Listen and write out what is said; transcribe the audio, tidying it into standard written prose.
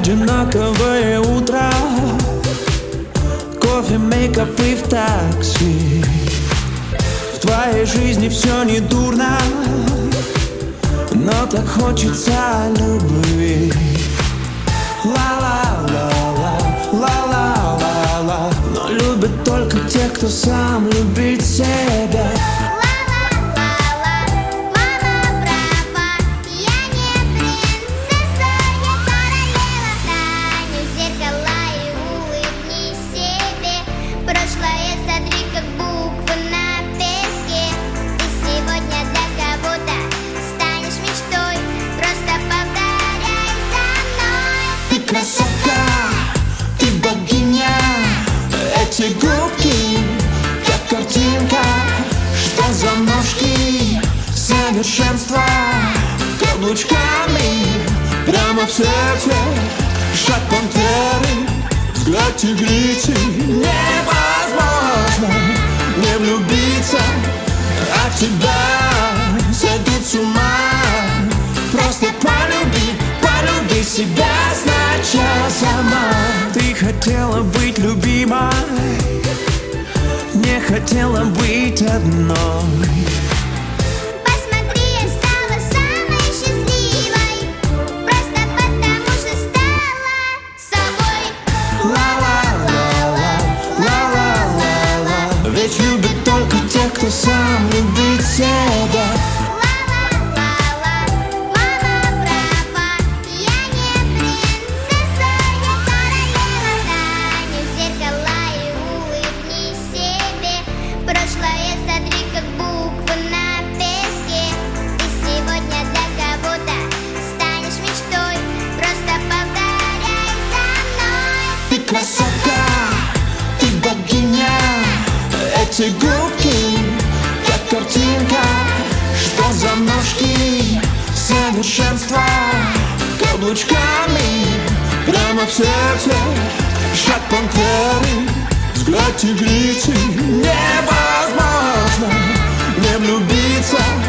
Одинаковое утро, кофе, мейкап и в такси. В твоей жизни все не дурно, но так хочется любви. Ла-ла-ла-ла, ла-ла-ла-ла. Но любят только те, кто сам любит себя. Красота, ты богиня, эти губки, как картинка. Что за ножки, совершенство, каблучками прямо в сердце. Шаг пантеры, взгляд тигрицы. Невозможно не влюбиться, от тебя сойдут с ума. Просто полюби себя сначала сама. Ты хотела быть любимой, не хотела быть одной. Посмотри, я стала самой счастливой, просто потому что стала собой. Ла-ла-ла-ла, ла-ла-ла-ла. Ведь любят только те, кто сам любит себя. Красота, ты богиня, эти губки, как картинка. Что за ножки, совершенство, каблучками прямо в сердце. Шаг пантеры, взгляд тигрицы. Невозможно не влюбиться,